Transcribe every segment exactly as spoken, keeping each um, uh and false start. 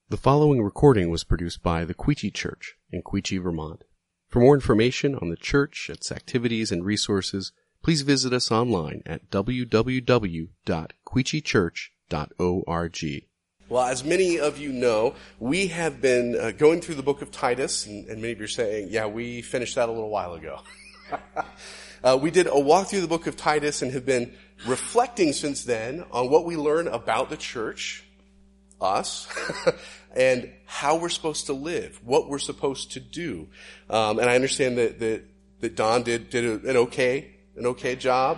The following recording was produced by the Queechee Church in Queechee, Vermont. For more information on the church, its activities, and resources, please visit us online at w w w dot queechee church dot org. Well, as many of you know, we have been uh, going through the book of Titus, and, and many of you are saying, yeah, we finished that a little while ago. uh, we did a walk through the book of Titus and have been reflecting since then on what we learn about the church, us, and how we're supposed to live, what we're supposed to do. Um, and I understand that, that, that Don did, did a, an okay, an okay job.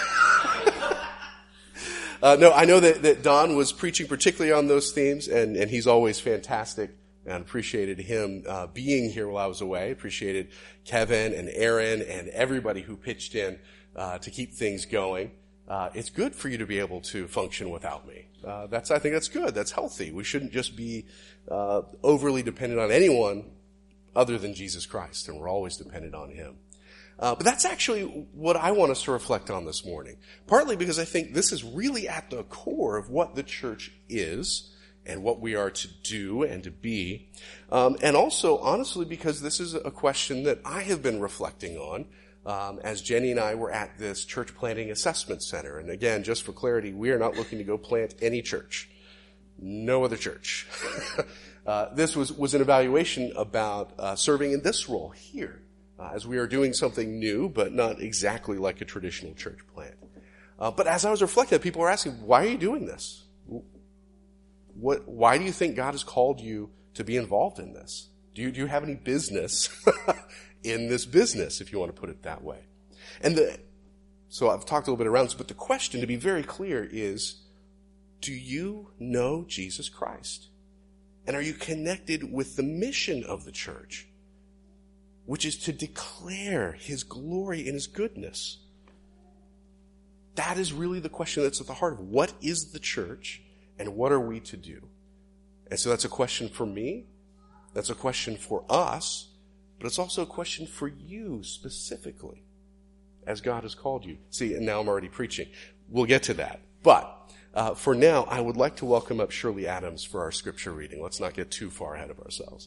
uh, no, I know that, that Don was preaching particularly on those themes, and, and he's always fantastic, and appreciated him, uh, being here while I was away. Appreciated Kevin and Aaron and everybody who pitched in, uh, to keep things going. Uh, it's good for you to be able to function without me. Uh, that's, I think that's good. That's healthy. We shouldn't just be, uh, overly dependent on anyone other than Jesus Christ, and we're always dependent on Him. Uh, but that's actually what I want us to reflect on this morning. Partly because I think this is really at the core of what the church is and what we are to do and to be. Um, and also, honestly, because this is a question that I have been reflecting on, Um, as Jenny and I were at this church planting assessment center. And again, just for clarity, we are not looking to go plant any church. No other church. uh, this was, was an evaluation about uh, serving in this role here, uh, as we are doing something new, but not exactly like a traditional church plant. Uh, but as I was reflecting, people were asking, why are you doing this? What, why do you think God has called you to be involved in this? Do you, do you have any business in this business, if you want to put it that way? And the, so I've talked a little bit around this, but the question, to be very clear, is, do you know Jesus Christ? And are you connected with the mission of the church, which is to declare His glory and His goodness? That is really the question that's at the heart of what is the church and what are we to do? And so that's a question for me. That's a question for us. But it's also a question for you specifically, as God has called you. See, and now I'm already preaching. We'll get to that. But uh, for now, I would like to welcome up Shirley Adams for our scripture reading. Let's not get too far ahead of ourselves.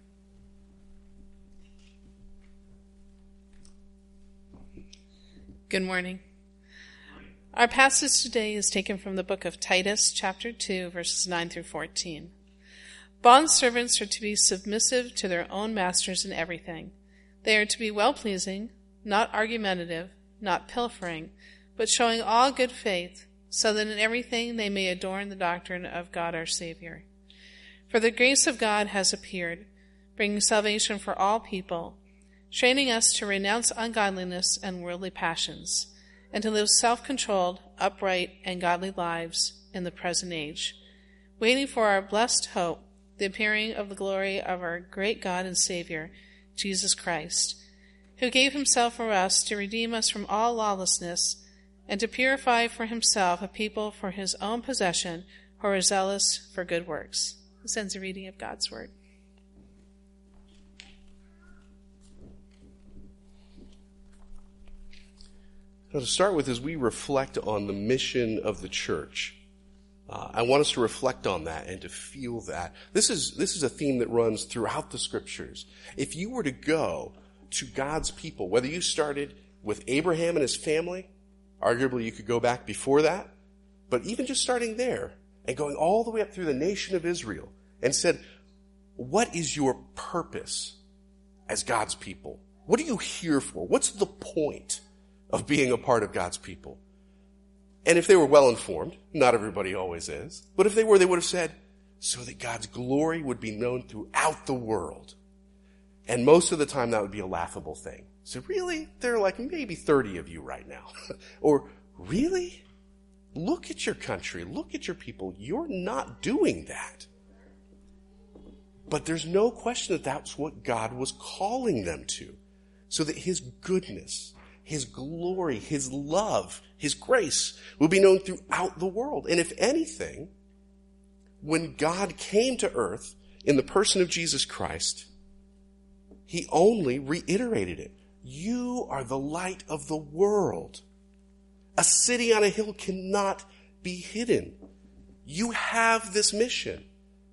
Good morning. Our passage today is taken from the book of Titus, chapter two, verses nine through fourteen. Bondservants are to be submissive to their own masters in everything. They are to be well-pleasing, not argumentative, not pilfering, but showing all good faith, so that in everything they may adorn the doctrine of God our Savior. For the grace of God has appeared, bringing salvation for all people, training us to renounce ungodliness and worldly passions, and to live self-controlled, upright, and godly lives in the present age, waiting for our blessed hope, the appearing of the glory of our great God and Savior, Jesus Christ, who gave Himself for us to redeem us from all lawlessness and to purify for Himself a people for His own possession who are zealous for good works. This ends the reading of God's Word. So to start with, as we reflect on the mission of the church, Uh, I want us to reflect on that and to feel that. This is, this is a theme that runs throughout the scriptures. If you were to go to God's people, whether you started with Abraham and his family, arguably you could go back before that, but even just starting there and going all the way up through the nation of Israel and said, what is your purpose as God's people? What are you here for? What's the point of being a part of God's people? And if they were well informed, not everybody always is, but if they were, they would have said, so that God's glory would be known throughout the world. And most of the time that would be a laughable thing. So really? There are like maybe thirty of you right now. Or really? Look at your country. Look at your people. You're not doing that. But there's no question that that's what God was calling them to. So that His goodness, His glory, His love, His grace will be known throughout the world. And if anything, when God came to earth in the person of Jesus Christ, He only reiterated it. You are the light of the world. A city on a hill cannot be hidden. You have this mission.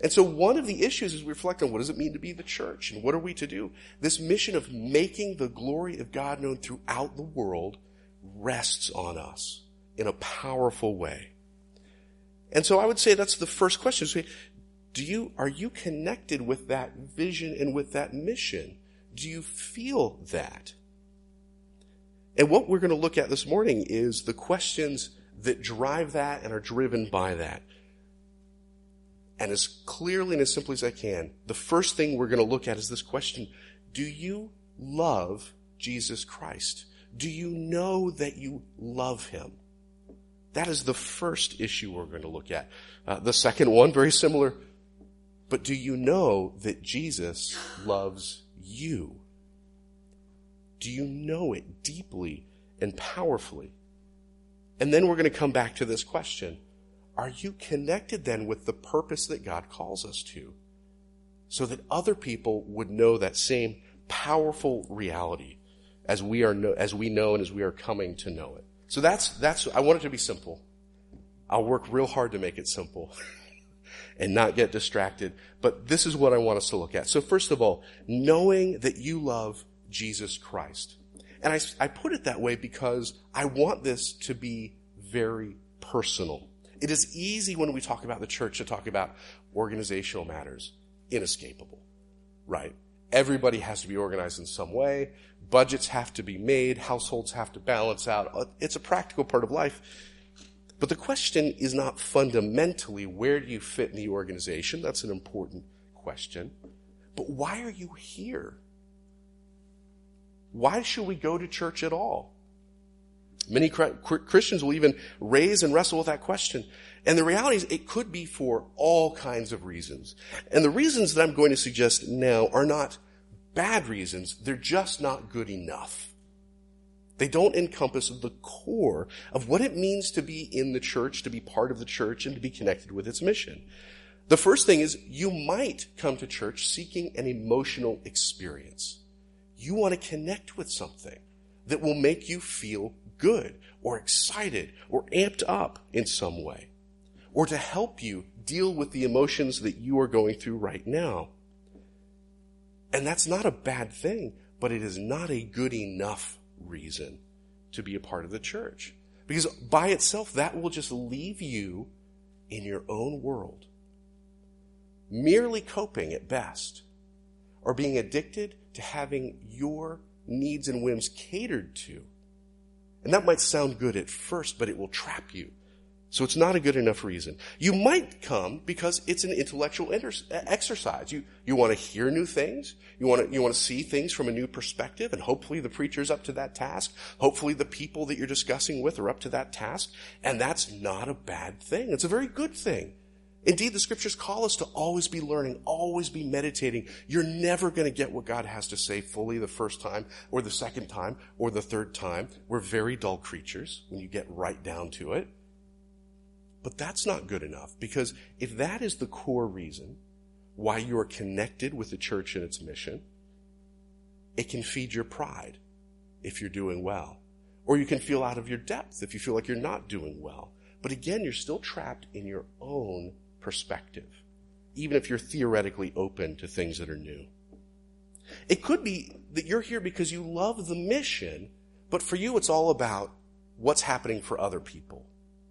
And so one of the issues as we reflect on what does it mean to be the church and what are we to do, this mission of making the glory of God known throughout the world rests on us in a powerful way. And so I would say that's the first question. So do you, are you connected with that vision and with that mission? Do you feel that? And what we're going to look at this morning is the questions that drive that and are driven by that. And as clearly and as simply as I can, the first thing we're going to look at is this question: do you love Jesus Christ? Do you know that you love him? That is the first issue we're going to look at. Uh, the second one, very similar. But do you know that Jesus loves you? Do you know it deeply and powerfully? And then we're going to come back to this question. Are you connected then with the purpose that God calls us to, so that other people would know that same powerful reality as we are know, as we know and as we are coming to know it? So that's that's I want it to be simple. I'll work real hard to make it simple and not get distracted. But this is what I want us to look at. So first of all, knowing that you love Jesus Christ. And I, I put it that way because I want this to be very personal. It is easy when we talk about the church to talk about organizational matters. Inescapable, right? Everybody has to be organized in some way. Budgets have to be made. Households have to balance out. It's a practical part of life. But the question is not fundamentally where do you fit in the organization. That's an important question. But why are you here? Why should we go to church at all? Many Christians will even raise and wrestle with that question. And the reality is it could be for all kinds of reasons. And the reasons that I'm going to suggest now are not bad reasons. They're just not good enough. They don't encompass the core of what it means to be in the church, to be part of the church, and to be connected with its mission. The first thing is you might come to church seeking an emotional experience. You want to connect with something that will make you feel good or excited or amped up in some way, or to help you deal with the emotions that you are going through right now. And that's not a bad thing, but it is not a good enough reason to be a part of the church. Because by itself, that will just leave you in your own world, merely coping at best, or being addicted to having your needs and whims catered to. And that might sound good at first, but it will trap you. So it's not a good enough reason. You might come because it's an intellectual exercise. You, you want to hear new things. You want to, you want to see things from a new perspective, and hopefully the preacher's up to that task. Hopefully the people that you're discussing with are up to that task. And that's not a bad thing. It's a very good thing. Indeed, the scriptures call us to always be learning, always be meditating. You're never going to get what God has to say fully the first time or the second time or the third time. We're very dull creatures when you get right down to it. But that's not good enough, because if that is the core reason why you're connected with the church and its mission, it can feed your pride if you're doing well. Or you can feel out of your depth if you feel like you're not doing well. But again, you're still trapped in your own perspective, even if you're theoretically open to things that are new. It could be that you're here because you love the mission, but for you it's all about what's happening for other people.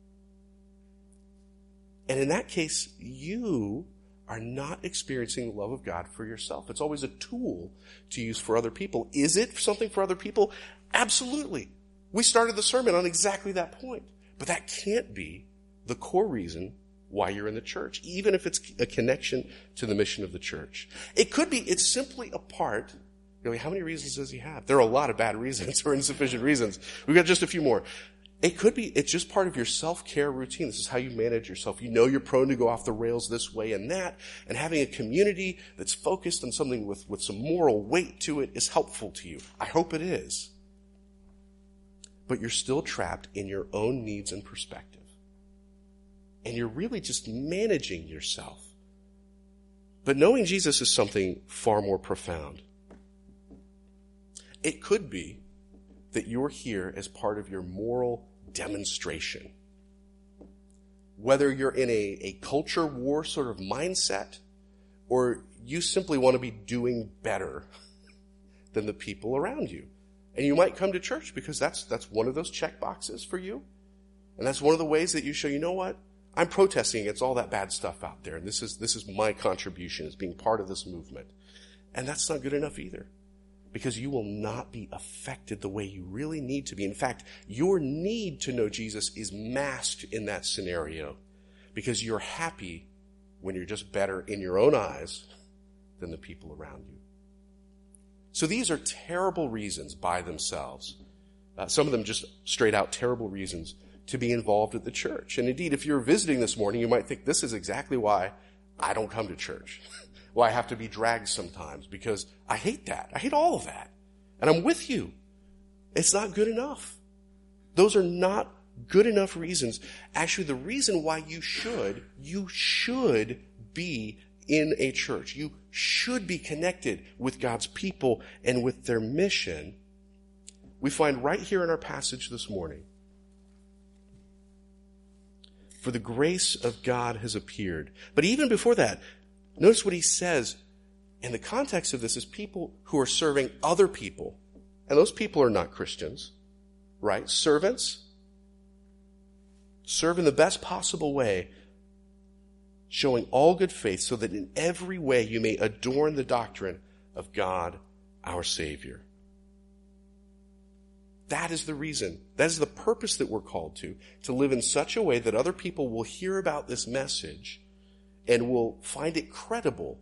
And in that case, you are not experiencing the love of God for yourself. It's always a tool to use for other people. Is it something for other people? Absolutely. We started the sermon on exactly that point. But that can't be the core reason why you're in the church, even if it's a connection to the mission of the church. It could be it's simply a part. You know, how many reasons does he have? There are a lot of bad reasons or insufficient reasons. We've got just a few more. It could be it's just part of your self-care routine. This is how you manage yourself. You know you're prone to go off the rails this way and that, and having a community that's focused on something with, with some moral weight to it is helpful to you. I hope it is. But you're still trapped in your own needs and perspective. And you're really just managing yourself. But knowing Jesus is something far more profound. It could be that you're here as part of your moral demonstration. Whether you're in a, a culture war sort of mindset, or you simply want to be doing better than the people around you. And you might come to church because that's that's one of those check boxes for you. And that's one of the ways that you show, you know what? I'm protesting against all that bad stuff out there. And this is this is my contribution as being part of this movement. And that's not good enough either. Because you will not be affected the way you really need to be. In fact, your need to know Jesus is masked in that scenario. Because you're happy when you're just better in your own eyes than the people around you. So these are terrible reasons by themselves. Uh, some of them just straight out terrible reasons to be involved at the church. And indeed, if you're visiting this morning, you might think this is exactly why I don't come to church. Why I have to be dragged sometimes, because I hate that. I hate all of that. And I'm with you. It's not good enough. Those are not good enough reasons. Actually, the reason why you should, you should be in a church. You should be connected with God's people and with their mission. We find right here in our passage this morning. For the grace of God has appeared. But even before that, notice what he says in the context of this is people who are serving other people. And those people are not Christians, right? Servants. Serve in the best possible way, showing all good faith so that in every way you may adorn the doctrine of God, our Savior. That is the reason. That is the purpose that we're called to, to live in such a way that other people will hear about this message and will find it credible.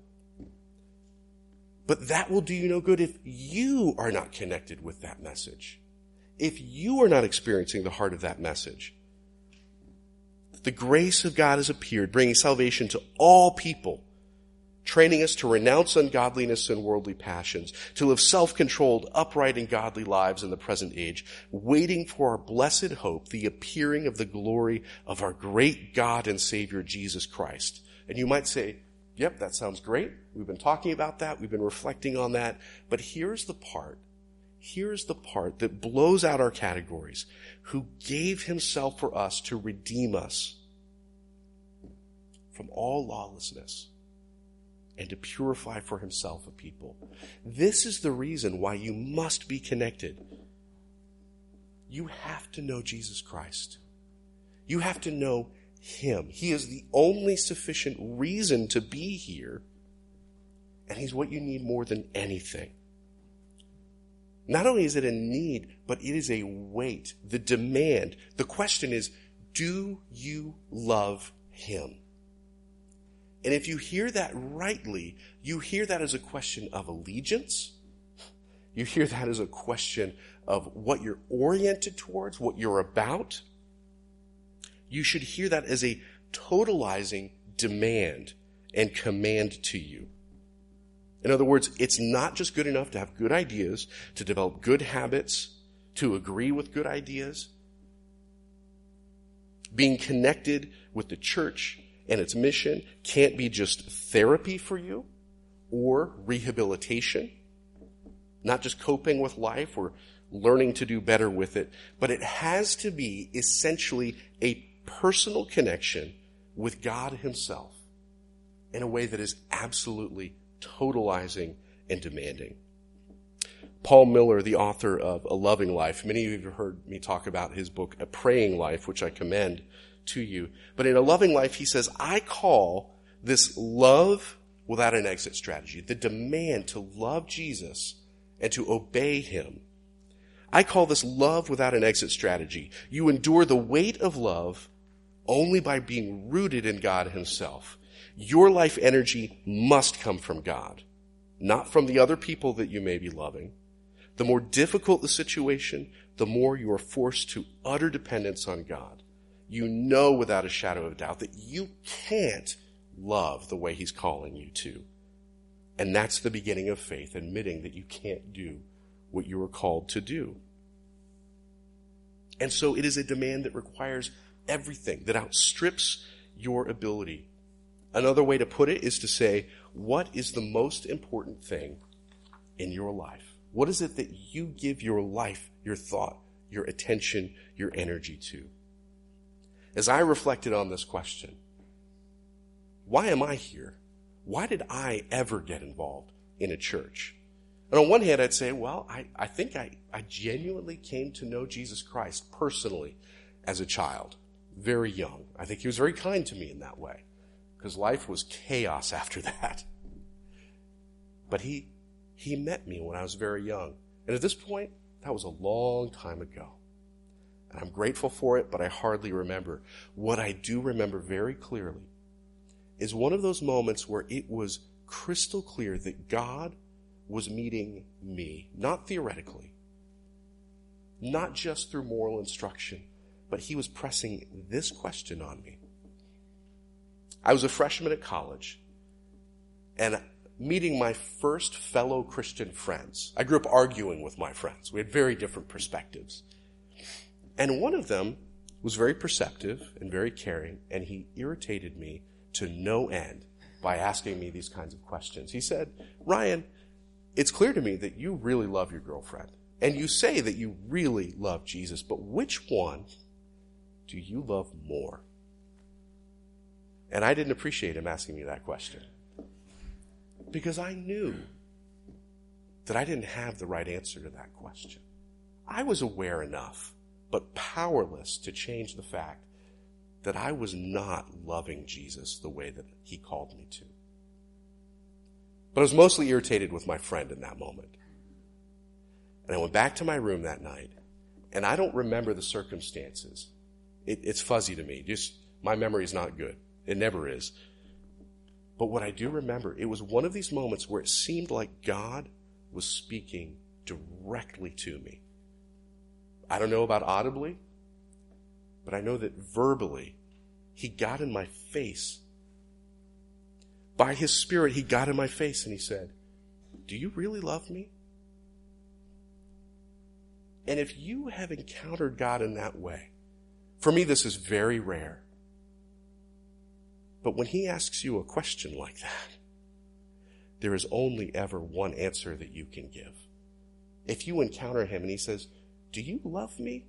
But that will do you no good if you are not connected with that message. If you are not experiencing the heart of that message. The grace of God has appeared, bringing salvation to all people, training us to renounce ungodliness and worldly passions, to live self-controlled, upright, and godly lives in the present age, waiting for our blessed hope, the appearing of the glory of our great God and Savior, Jesus Christ. And you might say, yep, that sounds great. We've been talking about that. We've been reflecting on that. But here's the part. Here's the part that blows out our categories. Who gave himself for us to redeem us from all lawlessness and to purify for himself a people. This is the reason why you must be connected. You have to know Jesus Christ. You have to know him. He is the only sufficient reason to be here, and he's what you need more than anything. Not only is it a need, but it is a weight, the demand. The question is, do you love him? And if you hear that rightly, you hear that as a question of allegiance. You hear that as a question of what you're oriented towards, what you're about. You should hear that as a totalizing demand and command to you. In other words, it's not just good enough to have good ideas, to develop good habits, to agree with good ideas. Being connected with the church and its mission can't be just therapy for you or rehabilitation, not just coping with life or learning to do better with it, but it has to be essentially a personal connection with God himself in a way that is absolutely totalizing and demanding. Paul Miller, the author of A Loving Life, many of you have heard me talk about his book, A Praying Life, which I commend to you. But in A Loving Life, he says, I call this love without an exit strategy, the demand to love Jesus and to obey him. I call this love without an exit strategy. You endure the weight of love only by being rooted in God himself. Your life energy must come from God, not from the other people that you may be loving. The more difficult the situation, the more you are forced to utter dependence on God. You know without a shadow of doubt that you can't love the way he's calling you to. And that's the beginning of faith, admitting that you can't do what you were called to do. And so it is a demand that requires everything, that outstrips your ability. Another way to put it is to say, what is the most important thing in your life? What is it that you give your life, your thought, your attention, your energy to? As I reflected on this question, why am I here? why did I ever get involved in a church? And on one hand, I'd say, well, I, I think I, I genuinely came to know Jesus Christ personally as a child, very young. I think he was very kind to me in that way, because life was chaos after that. But he, he met me when I was very young. And at this point, that was a long time ago. And I'm grateful for it, but I hardly remember. What I do remember very clearly is one of those moments where it was crystal clear that God was meeting me, not theoretically, not just through moral instruction, but he was pressing this question on me. I was a freshman at college, and meeting my first fellow Christian friends. I grew up arguing with my friends. We had very different perspectives. And one of them was very perceptive and very caring, and he irritated me to no end by asking me these kinds of questions. He said, Ryan, it's clear to me that you really love your girlfriend, and you say that you really love Jesus, but which one do you love more? And I didn't appreciate him asking me that question, because I knew that I didn't have the right answer to that question. I was aware enough, but powerless to change the fact that I was not loving Jesus the way that he called me to. But I was mostly irritated with my friend in that moment. And I went back to my room that night, and I don't remember the circumstances. It, it's fuzzy to me. Just my memory is not good. It never is. But what I do remember, it was one of these moments where it seemed like God was speaking directly to me. I don't know about audibly, but I know that verbally, he got in my face. By his Spirit, he got in my face and he said, do you really love me? And if you have encountered God in that way, for me this is very rare. But when he asks you a question like that, there is only ever one answer that you can give. If you encounter him and he says, do you love me?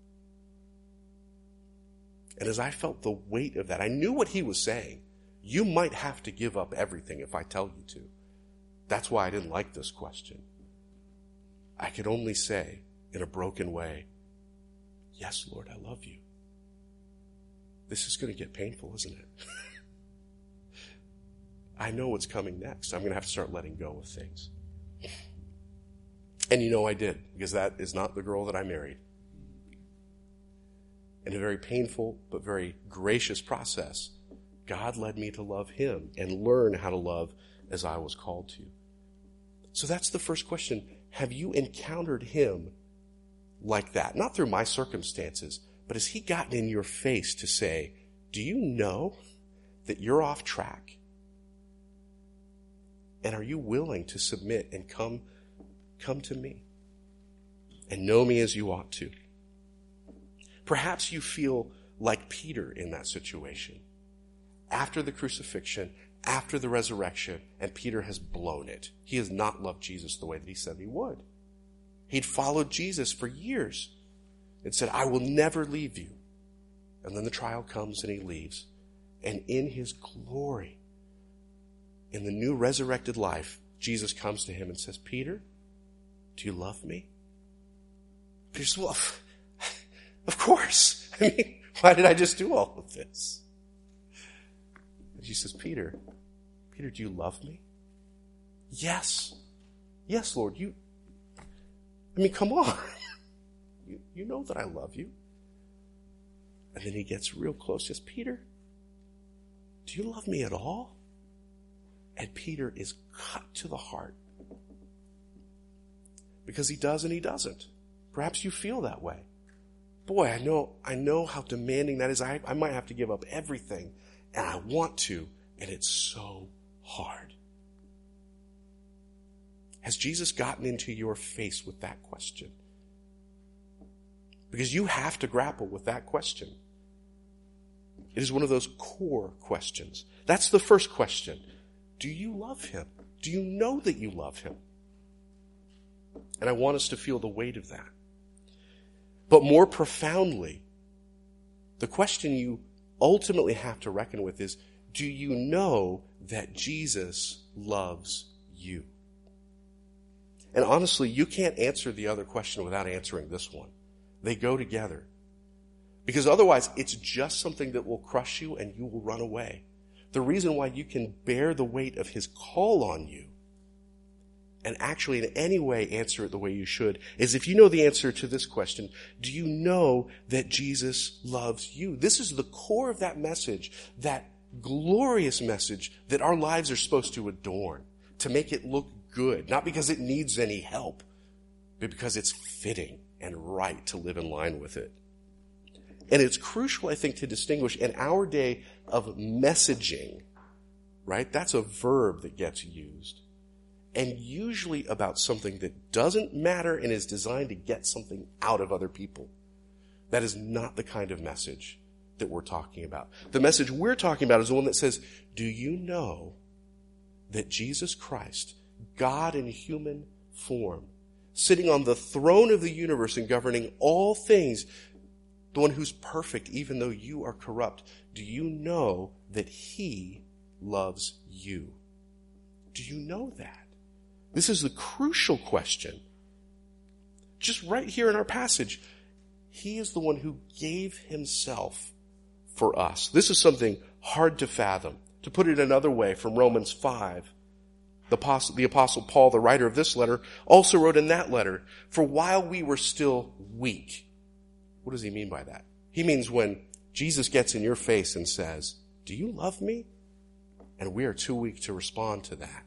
And as I felt the weight of that, I knew what he was saying. You might have to give up everything if I tell you to. That's why I didn't like this question. I could only say in a broken way, yes, Lord, I love you. This is going to get painful, isn't it? I know what's coming next. I'm going to have to start letting go of things. And you know I did, because that is not the girl that I married. In a very painful but very gracious process, God led me to love him and learn how to love as I was called to. So that's the first question. Have you encountered him like that? Not through my circumstances, but has he gotten in your face to say, do you know that you're off track? And are you willing to submit and come, come to me and know me as you ought to? Perhaps you feel like Peter in that situation. After the crucifixion, after the resurrection, and Peter has blown it. He has not loved Jesus the way that he said he would. He'd followed Jesus for years and said, I will never leave you. And then the trial comes and he leaves. And in his glory, in the new resurrected life, Jesus comes to him and says, Peter, do you love me? Peter says, well, of course. I mean, why did I just do all of this? And she says, Peter, Peter, do you love me? Yes. Yes, Lord. You, I mean, come on. You, you know that I love you. And then he gets real close. Says, Peter, do you love me at all? And Peter is cut to the heart. Because he does and he doesn't. Perhaps you feel that way. Boy, I know, I know how demanding that is. I, I might have to give up everything, and I want to, and it's so hard. Has Jesus gotten into your face with that question? Because you have to grapple with that question. It is one of those core questions. That's the first question. Do you love him? Do you know that you love him? And I want us to feel the weight of that. But more profoundly, the question you ultimately have to reckon with is, do you know that Jesus loves you? And honestly, you can't answer the other question without answering this one. They go together. Because otherwise, it's just something that will crush you and you will run away. The reason why you can bear the weight of his call on you and actually in any way answer it the way you should is if you know the answer to this question, do you know that Jesus loves you? This is the core of that message, that glorious message that our lives are supposed to adorn, to make it look good, not because it needs any help, but because it's fitting and right to live in line with it. And it's crucial, I think, to distinguish in our day of messaging, right? That's a verb that gets used. And usually about something that doesn't matter and is designed to get something out of other people. That is not the kind of message that we're talking about. The message we're talking about is the one that says, do you know that Jesus Christ, God in human form, sitting on the throne of the universe and governing all things, the one who's perfect even though you are corrupt, do you know that he loves you? Do you know that? This is the crucial question. Just right here in our passage, he is the one who gave himself for us. This is something hard to fathom. To put it another way, from Romans five, the apostle, the apostle Paul, the writer of this letter, also wrote in that letter, for while we were still weak. What does he mean by that? He means when Jesus gets in your face and says, do you love me? And we are too weak to respond to that.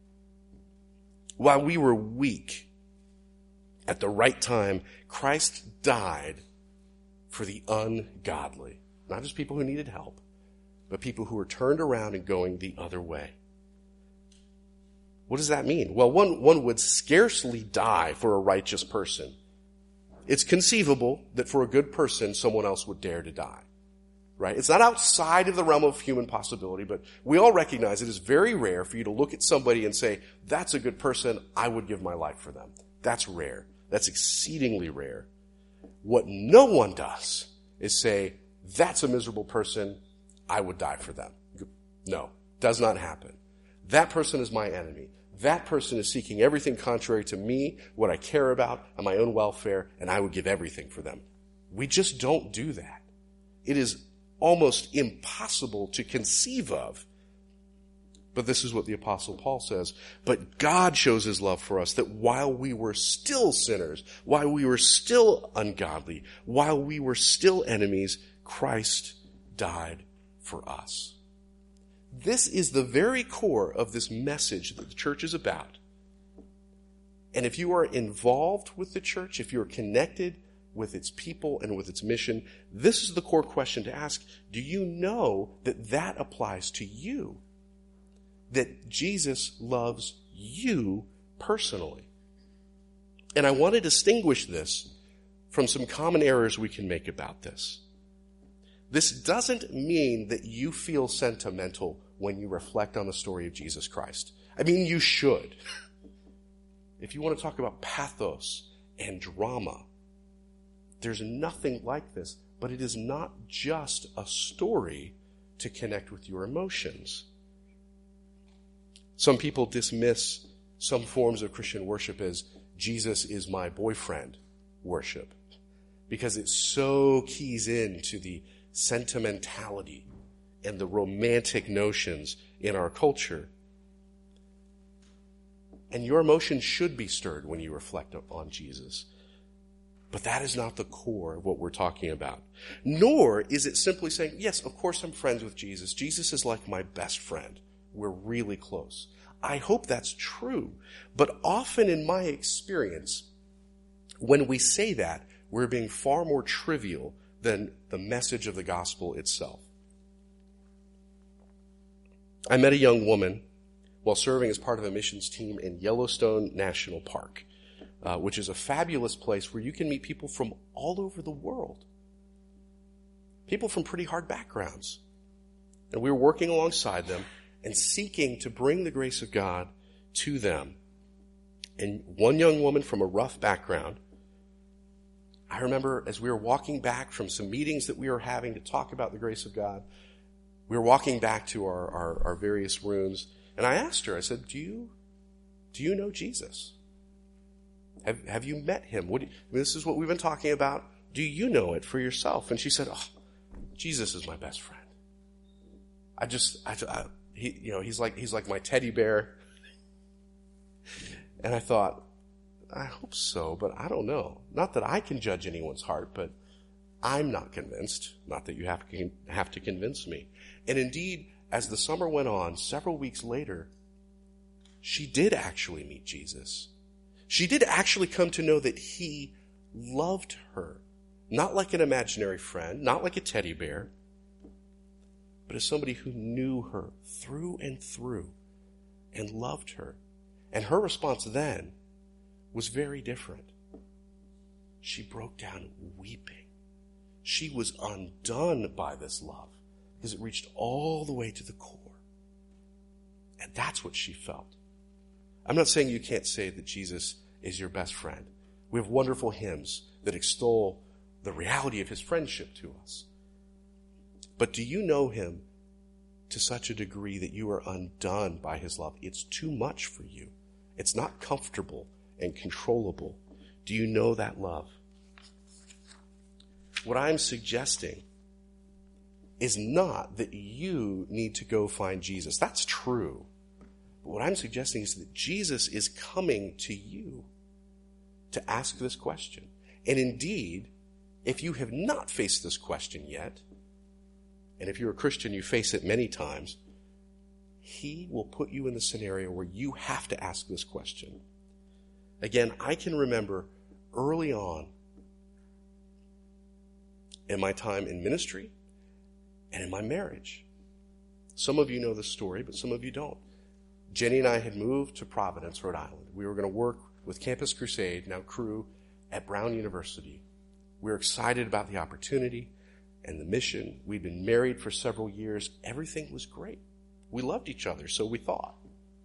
While we were weak, at the right time, Christ died for the ungodly. Not just people who needed help, but people who were turned around and going the other way. What does that mean? Well, one, one would scarcely die for a righteous person. It's conceivable that for a good person, someone else would dare to die. Right? It's not outside of the realm of human possibility, but we all recognize it is very rare for you to look at somebody and say, that's a good person, I would give my life for them. That's rare. That's exceedingly rare. What no one does is say, that's a miserable person, I would die for them. No, does not happen. That person is my enemy. That person is seeking everything contrary to me, what I care about, and my own welfare, and I would give everything for them. We just don't do that. It is almost impossible to conceive of. But this is what the Apostle Paul says. But God shows his love for us, that while we were still sinners, while we were still ungodly, while we were still enemies, Christ died for us. This is the very core of this message that the church is about. And if you are involved with the church, if you're connected with its people and with its mission, this is the core question to ask. Do you know that that applies to you? That Jesus loves you personally? And I want to distinguish this from some common errors we can make about this. This doesn't mean that you feel sentimental when you reflect on the story of Jesus Christ. I mean, you should. If you want to talk about pathos and drama, there's nothing like this, but it is not just a story to connect with your emotions. Some people dismiss some forms of Christian worship as Jesus is my boyfriend worship because it so keys into the sentimentality and the romantic notions in our culture. And your emotions should be stirred when you reflect on Jesus. But that is not the core of what we're talking about. Nor is it simply saying, yes, of course I'm friends with Jesus. Jesus is like my best friend. We're really close. I hope that's true. But often in my experience, when we say that, we're being far more trivial than the message of the gospel itself. I met a young woman while serving as part of a missions team in Yellowstone National Park. Uh, which is a fabulous place where you can meet people from all over the world. People from pretty hard backgrounds. And we were working alongside them and seeking to bring the grace of God to them. And one young woman from a rough background, I remember as we were walking back from some meetings that we were having to talk about the grace of God, we we were walking back to our, our, our various rooms, and I asked her, I said, do you, do you know Jesus? Have, have you met him? What do you, I mean, this is what we've been talking about. Do you know it for yourself? And she said, oh, Jesus is my best friend. I just, I, I he, you know, he's like, he's like my teddy bear. And I thought, I hope so, but I don't know. Not that I can judge anyone's heart, but I'm not convinced. Not that you have to, have to convince me. And indeed, as the summer went on, several weeks later, she did actually meet Jesus. She did actually come to know that he loved her. Not like an imaginary friend, not like a teddy bear, but as somebody who knew her through and through and loved her. And her response then was very different. She broke down weeping. She was undone by this love because it reached all the way to the core. And that's what she felt. I'm not saying you can't say that Jesus is your best friend. We have wonderful hymns that extol the reality of his friendship to us. But do you know him to such a degree that you are undone by his love? It's too much for you. It's not comfortable and controllable. Do you know that love? What I'm suggesting is not that you need to go find Jesus. That's true. But what I'm suggesting is that Jesus is coming to you to ask this question. And indeed, if you have not faced this question yet, and if you're a Christian, you face it many times, he will put you in the scenario where you have to ask this question. Again, I can remember early on in my time in ministry and in my marriage. Some of you know the story, but some of you don't. Jenny and I had moved to Providence, Rhode Island. We were going to work with Campus Crusade, now Cru, at Brown University. We were excited about the opportunity and the mission. We'd been married for several years. Everything was great. We loved each other, so we thought.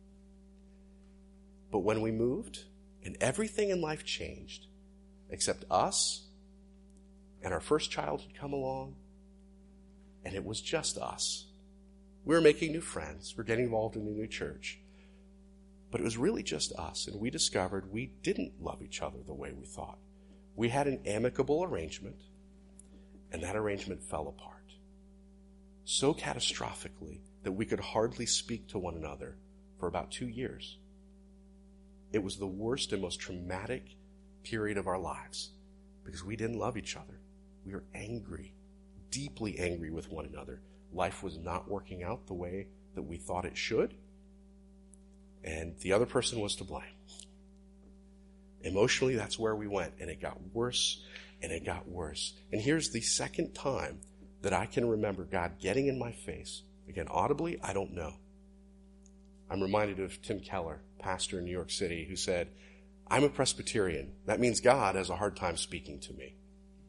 But when we moved, and everything in life changed, except us, and our first child had come along, and it was just us. We were making new friends. We're getting involved in a new church. But it was really just us, and we discovered we didn't love each other the way we thought. We had an amicable arrangement, and that arrangement fell apart so catastrophically that we could hardly speak to one another for about two years. It was the worst and most traumatic period of our lives because we didn't love each other. We were angry, deeply angry with one another. Life was not working out the way that we thought it should, and the other person was to blame. Emotionally, that's where we went, and it got worse, and it got worse. And here's the second time that I can remember God getting in my face. Again, audibly, I don't know. I'm reminded of Tim Keller, pastor in New York City, who said, I'm a Presbyterian. That means God has a hard time speaking to me.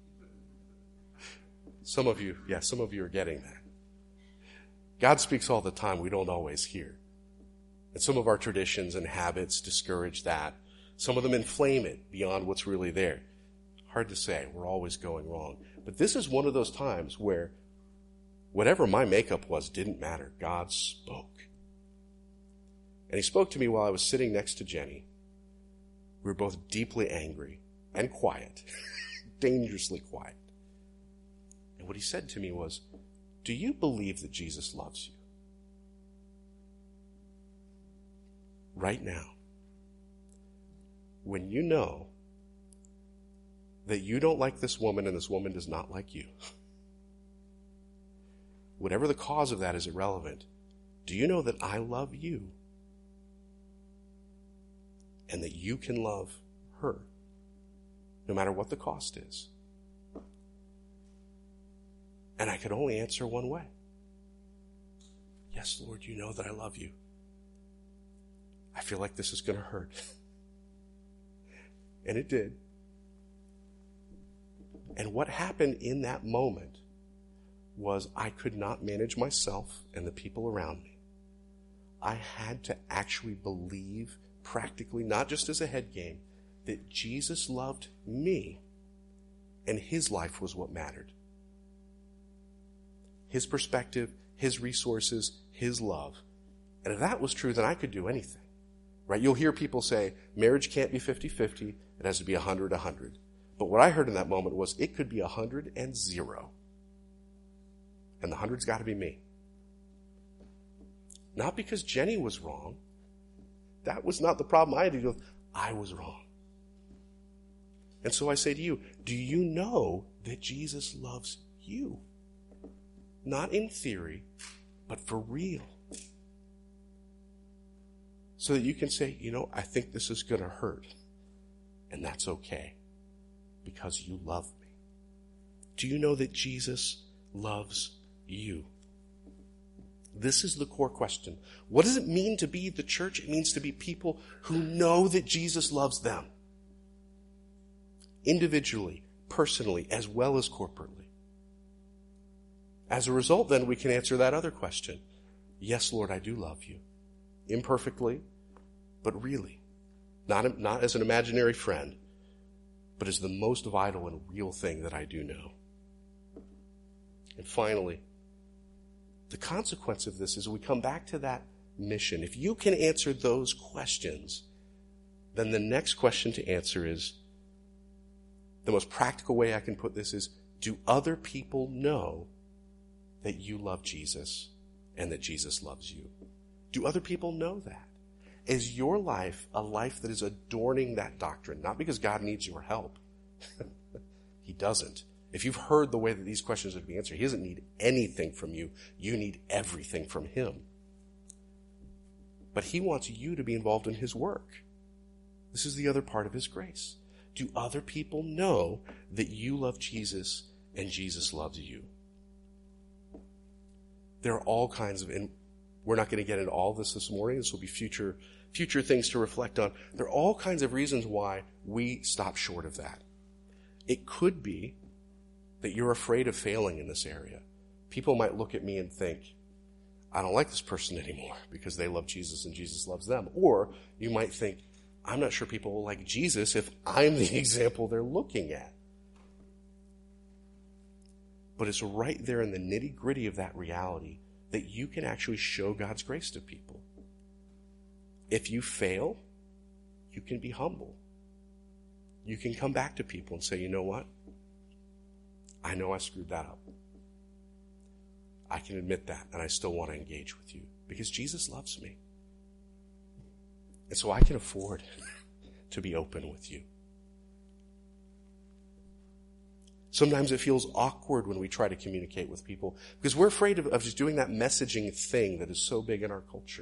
Some of you, yeah, some of you are getting that. God speaks all the time. We don't always hear. And some of our traditions and habits discourage that. Some of them inflame it beyond what's really there. Hard to say. We're always going wrong. But this is one of those times where whatever my makeup was didn't matter. God spoke. And he spoke to me while I was sitting next to Jenny. We were both deeply angry and quiet, dangerously quiet. And what he said to me was, do you believe that Jesus loves you? Right now. When you know that you don't like this woman and this woman does not like you, whatever the cause of that is irrelevant, do you know that I love you and that you can love her no matter what the cost is? And I could only answer one way. Yes, Lord, you know that I love you. I feel like this is going to hurt. And it did. And what happened in that moment was I could not manage myself and the people around me. I had to actually believe practically, not just as a head game, that Jesus loved me and his life was what mattered. His perspective, his resources, his love. And if that was true, then I could do anything. Right? You'll hear people say, marriage can't be fifty-fifty, it has to be one hundred one hundred. But what I heard in that moment was, it could be one hundred and zero. And the hundred's got to be me. Not because Jenny was wrong. That was not the problem I had to deal with. I was wrong. And so I say to you, do you know that Jesus loves you? Not in theory, but for real. So that you can say, you know, I think this is going to hurt. And that's okay. Because you love me. Do you know that Jesus loves you? This is the core question. What does it mean to be the church? It means to be people who know that Jesus loves them. Individually, personally, as well as corporately. As a result, then, we can answer that other question. Yes, Lord, I do love you. Imperfectly, but really. Not, not as an imaginary friend, but as the most vital and real thing that I do know. And finally, the consequence of this is we come back to that mission. If you can answer those questions, then the next question to answer is, the most practical way I can put this is, do other people know that you love Jesus and that Jesus loves you? Do other people know that? Is your life a life that is adorning that doctrine? Not because God needs your help. He doesn't. If you've heard the way that these questions are being answered, he doesn't need anything from you. You need everything from him. But he wants you to be involved in his work. This is the other part of his grace. Do other people know that you love Jesus and Jesus loves you? There are all kinds of, and we're not going to get into all this this morning. This will be future, future things to reflect on. There are all kinds of reasons why we stop short of that. It could be that you're afraid of failing in this area. People might look at me and think, I don't like this person anymore because they love Jesus and Jesus loves them. Or you might think, I'm not sure people will like Jesus if I'm the example they're looking at. But it's right there in the nitty-gritty of that reality that you can actually show God's grace to people. If you fail, you can be humble. You can come back to people and say, you know what? I know I screwed that up. I can admit that, and I still want to engage with you because Jesus loves me. And so I can afford to be open with you. Sometimes it feels awkward when we try to communicate with people because we're afraid of, of just doing that messaging thing that is so big in our culture.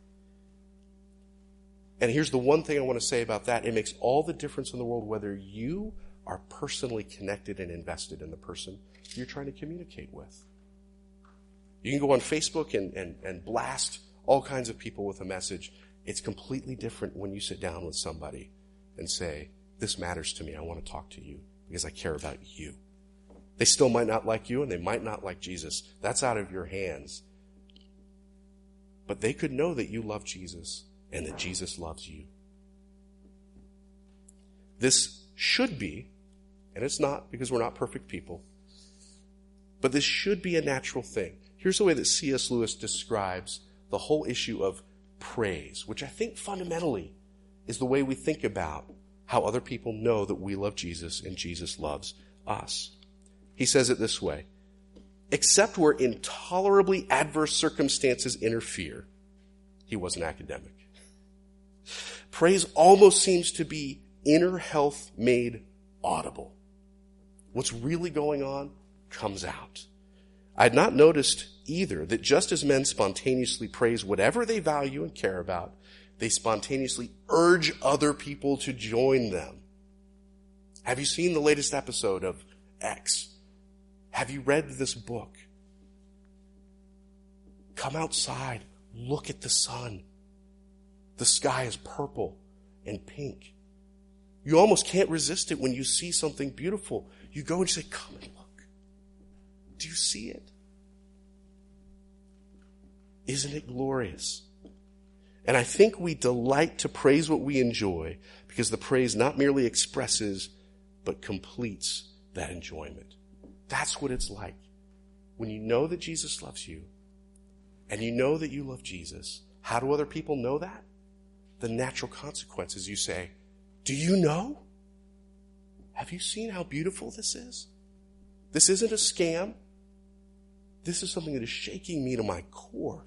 And here's the one thing I want to say about that. It makes all the difference in the world whether you are personally connected and invested in the person you're trying to communicate with. You can go on Facebook and, and, and blast all kinds of people with a message. It's completely different when you sit down with somebody and say, this matters to me. I want to talk to you because I care about you. They still might not like you and they might not like Jesus. That's out of your hands. But they could know that you love Jesus and that Jesus loves you. This should be, and it's not because we're not perfect people, but this should be a natural thing. Here's the way that C S Lewis describes the whole issue of praise, which I think fundamentally is the way we think about how other people know that we love Jesus and Jesus loves us. He says it this way: except where intolerably adverse circumstances interfere. He was an academic. Praise almost seems to be inner health made audible. What's really going on comes out. I had not noticed either that just as men spontaneously praise whatever they value and care about, they spontaneously urge other people to join them. Have you seen the latest episode of X? Have you read this book? Come outside. Look at the sun. The sky is purple and pink. You almost can't resist it when you see something beautiful. You go and say, come and look. Do you see it? Isn't it glorious? And I think we delight to praise what we enjoy because the praise not merely expresses, but completes that enjoyment. That's what it's like. When you know that Jesus loves you and you know that you love Jesus, how do other people know that? The natural consequences, you say, do you know? Have you seen how beautiful this is? This isn't a scam. This is something that is shaking me to my core.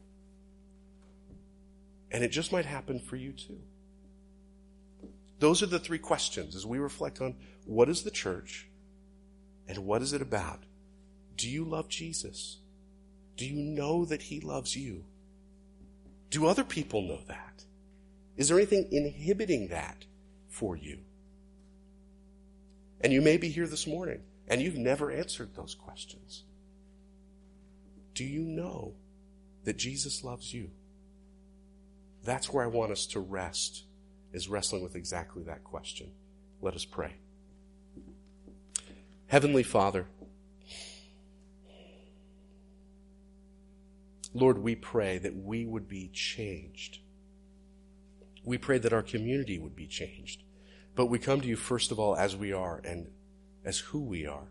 And it just might happen for you too. Those are the three questions as we reflect on what is the church and what is it about? Do you love Jesus? Do you know that he loves you? Do other people know that? Is there anything inhibiting that for you? And you may be here this morning and you've never answered those questions. Do you know that Jesus loves you? That's where I want us to rest, is wrestling with exactly that question. Let us pray. Heavenly Father, Lord, we pray that we would be changed. We pray that our community would be changed. But we come to you first of all as we are and as who we are.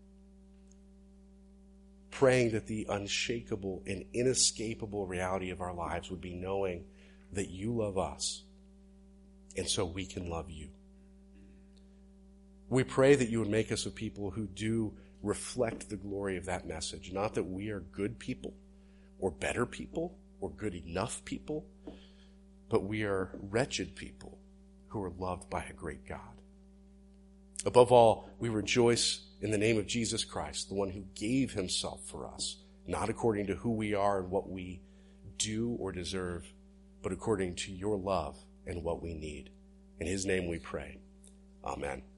Praying that the unshakable and inescapable reality of our lives would be knowing that you love us, and so we can love you. We pray that you would make us a people who do reflect the glory of that message. Not that we are good people, or better people, or good enough people, but we are wretched people who are loved by a great God. Above all, we rejoice in the name of Jesus Christ, the one who gave himself for us, not according to who we are and what we do or deserve, but according to your love and what we need. In his name we pray. Amen.